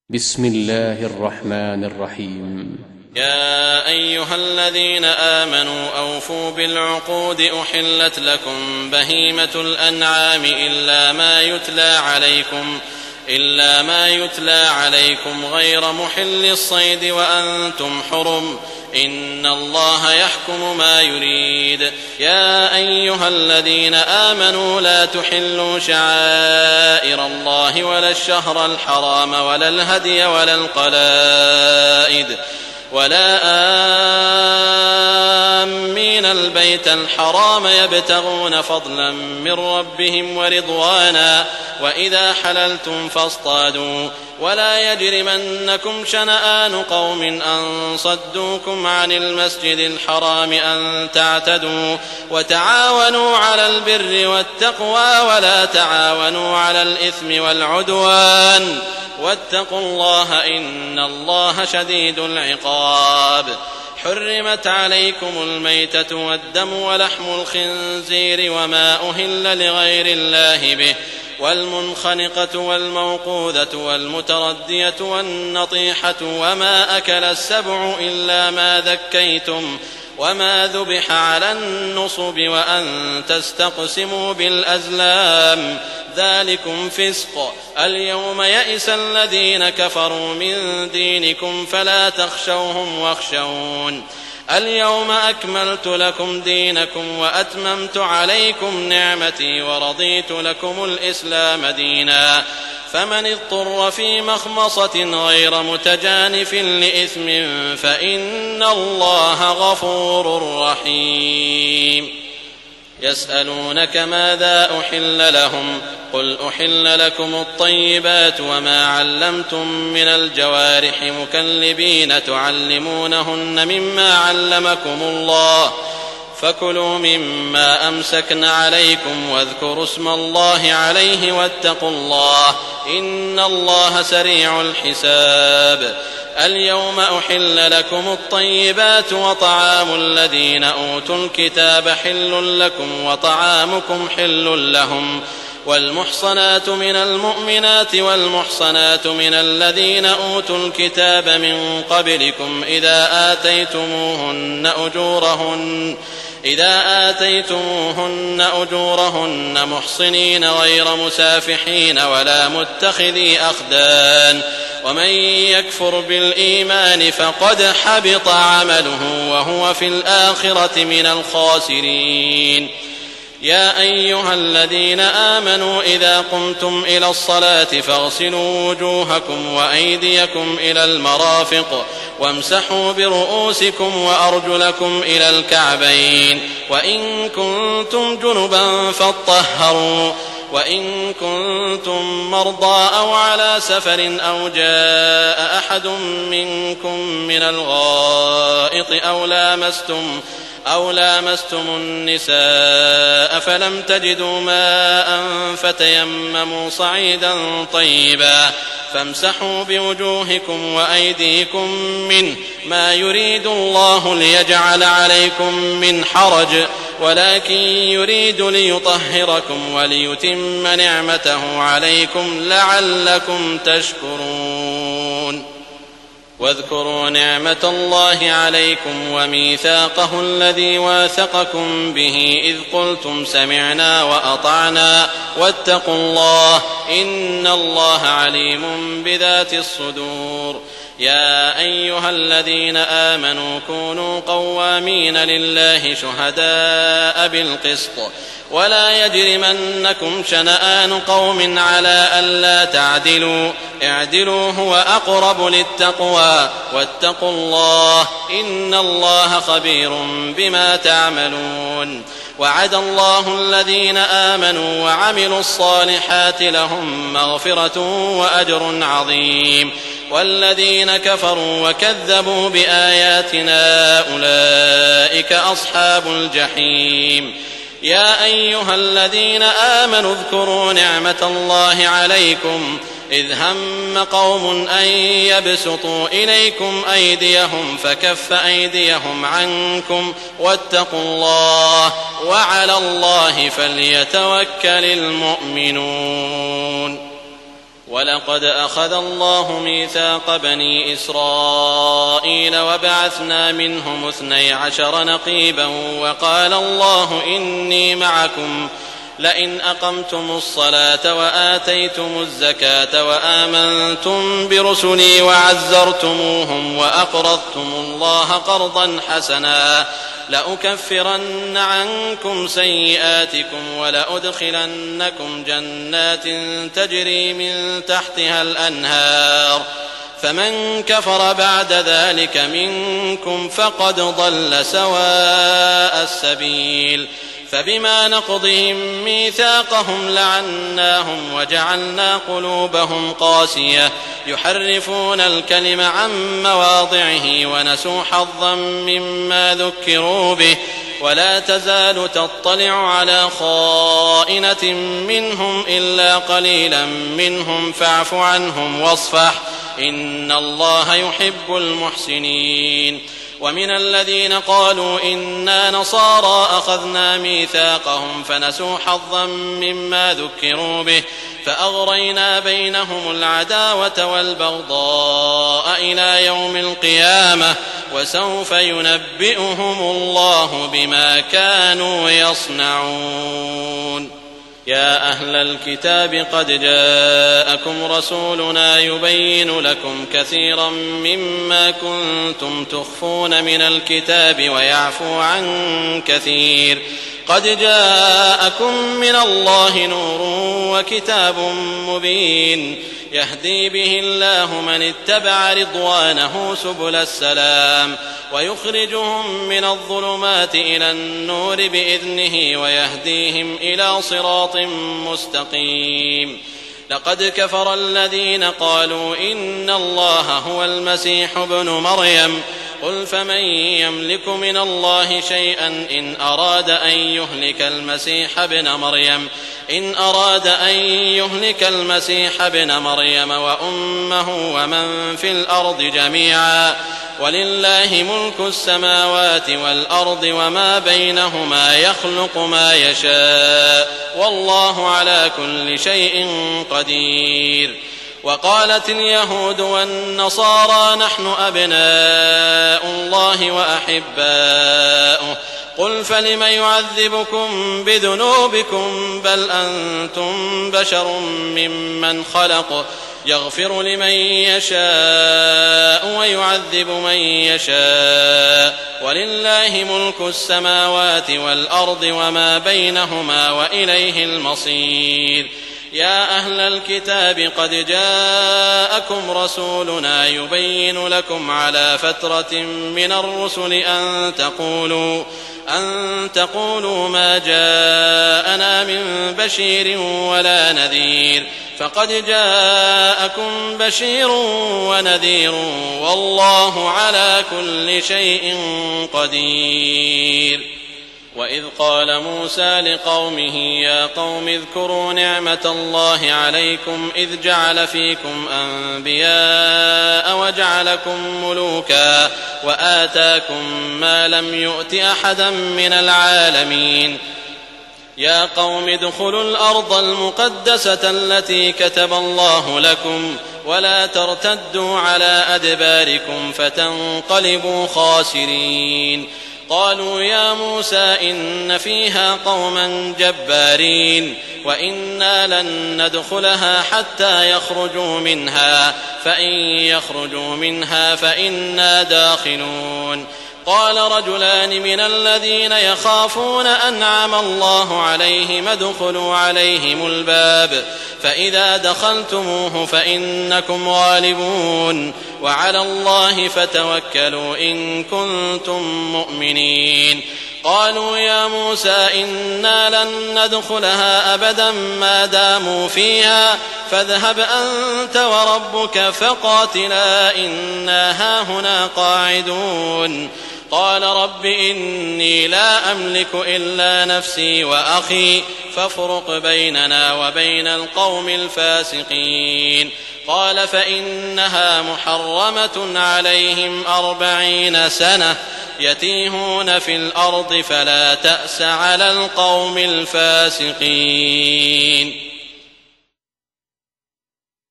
بسم الله الرحمن الرحيم. يا أيها الذين آمنوا أوفوا بالعقود أحلت لكم بهيمة الأنعام إلا ما يتلى عليكم غير محل الصيد وأنتم حرم إن الله يحكم ما يريد. يا أيها الذين آمنوا لا تحلوا شعائر الله ولا الشهر الحرام ولا الهدي ولا القلائد ولا آمين البيت الحرام يبتغون فضلا من ربهم ورضوانا وإذا حللتم فاصطادوا ولا يجرمنكم شنآن قوم أن صدوكم عن المسجد الحرام أن تعتدوا وتعاونوا على البر والتقوى ولا تعاونوا على الإثم والعدوان واتقوا الله إن الله شديد العقاب. حرمت عليكم الميتة والدم ولحم الخنزير وما أهل لغير الله به والمنخنقة والموقوذة والمتردية والنطيحة وما أكل السبع إلا ما ذكيتم وما ذبح على النصب وأن تستقسموا بالأزلام ذلكم فسق. اليوم يئس الذين كفروا من دينكم فلا تخشوهم واخشون. اليوم أكملت لكم دينكم وأتممت عليكم نعمتي ورضيت لكم الإسلام دينا. فمن اضطر في مخمصة غير متجانف لإثم فإن الله غفور رحيم. يسألونك ماذا أحل لهم قل أحل لكم الطيبات وما علمتم من الجوارح مكلبين تعلمونهن مما علمكم الله فكلوا مما أمسكن عليكم واذكروا اسم الله عليه واتقوا الله إن الله سريع الحساب. اليوم أحل لكم الطيبات وطعام الذين أوتوا الكتاب حل لكم وطعامكم حل لهم والمحصنات من المؤمنات والمحصنات من الذين أوتوا الكتاب من قبلكم إذا آتيتموهن أجورهن محصنين غير مسافحين ولا متخذي أخدان ومن يكفر بالإيمان فقد حبط عمله وهو في الآخرة من الخاسرين. يا أيها الذين آمنوا إذا قمتم إلى الصلاة فاغسلوا وجوهكم وأيديكم إلى المرافق وامسحوا برؤوسكم وأرجلكم إلى الكعبين وإن كنتم جنبا فاطهروا وإن كنتم مرضى أو على سفر أو جاء أحد منكم من الغائط أو لامستم النساء فلم تجدوا ماء فتيمموا صعيدا طيبا فامسحوا بوجوهكم وأيديكم منه ما يريد الله ليجعل عليكم من حرج ولكن يريد ليطهركم وليتم نعمته عليكم لعلكم تشكرون. واذكروا نعمة الله عليكم وميثاقه الذي واثقكم به إذ قلتم سمعنا وأطعنا واتقوا الله إن الله عليم بذات الصدور. يا أيها الذين آمنوا كونوا قوامين لله شهداء بالقسط ولا يجرمنكم شنآن قوم على ألا تعدلوا اعدلوا هو أقرب للتقوى واتقوا الله إن الله خبير بما تعملون. وعد الله الذين آمنوا وعملوا الصالحات لهم مغفرة وأجر عظيم والذين كفروا وكذبوا بآياتنا أولئك أصحاب الجحيم. يا أيها الذين آمنوا اذكروا نعمة الله عليكم إذ هم قوم أن يبسطوا إليكم أيديهم فكف أيديهم عنكم واتقوا الله وعلى الله فليتوكل المؤمنون. ولقد أخذ الله ميثاق بني إسرائيل وبعثنا منهم 12 نقيبا وقال الله إني معكم لئن أقمتم الصلاة وآتيتم الزكاة وآمنتم برسلي وعزرتموهم وأقرضتم الله قرضا حسنا لأكفرن عنكم سيئاتكم ولأدخلنكم جنات تجري من تحتها الأنهار فمن كفر بعد ذلك منكم فقد ضل سواء السبيل فبما نقضهم ميثاقهم لعناهم وجعلنا قلوبهم قاسية يحرفون الكلم عن مواضعه ونسوا حظا مما ذكروا به ولا تزال تطلع على خائنة منهم إلا قليلا منهم فاعف عنهم واصفح إن الله يحب المحسنين ومن الذين قالوا إنا نصارى أخذنا ميثاقهم فنسوا حظا مما ذكروا به فأغرينا بينهم العداوة والبغضاء إلى يوم القيامة وسوف ينبئهم الله بما كانوا يصنعون. يا أهل الكتاب قد جاءكم رسولنا يبين لكم كثيرا مما كنتم تخفون من الكتاب ويعفو عن كثير قد جاءكم من الله نور وكتاب مبين يهدي به الله من اتبع رضوانه سبل السلام ويخرجهم من الظلمات إلى النور بإذنه ويهديهم إلى صراط مستقيم. لقد كفر الذين قالوا إن الله هو المسيح ابن مريم قل فمن يملك من الله شيئا إن أراد أن يهلك المسيح ابن مريم وأمه ومن في الأرض جميعا ولله ملك السماوات والأرض وما بينهما يخلق ما يشاء والله على كل شيء قدير. وقالت اليهود والنصارى نحن أبناء الله وأحباؤه قل فلم يعذبكم بذنوبكم بل أنتم بشر ممن خلق يغفر لمن يشاء ويعذب من يشاء ولله ملك السماوات والأرض وما بينهما وإليه المصير. يا أهل الكتاب قد جاءكم رسولنا يبين لكم على فترة من الرسل أن تقولوا ما جاءنا من بشير ولا نذير فقد جاءكم بشير ونذير والله على كل شيء قدير. وإذ قال موسى لقومه يا قوم اذكروا نعمة الله عليكم إذ جعل فيكم أنبياء وجعلكم ملوكا وآتاكم ما لم يؤت أحدا من العالمين. يا قوم ادخلوا الأرض المقدسة التي كتب الله لكم ولا ترتدوا على أدباركم فتنقلبوا خاسرين. قالوا يا موسى إن فيها قوما جبارين وإنا لن ندخلها حتى يخرجوا منها فإن يخرجوا منها فإنا داخلون. قال رجلان من الذين يخافون أنعم الله عليهم ادخلوا عليهم الباب فإذا دخلتموه فإنكم غالبون وعلى الله فتوكلوا إن كنتم مؤمنين. قالوا يا موسى إنا لن ندخلها أبدا ما داموا فيها فاذهب أنت وربك فقاتلا إنا هاهنا قاعدون. قال رب إني لا أملك إلا نفسي وأخي فافرق بيننا وبين القوم الفاسقين. قال فإنها محرمة عليهم 40 سنة يتيهون في الأرض فلا تأس على القوم الفاسقين.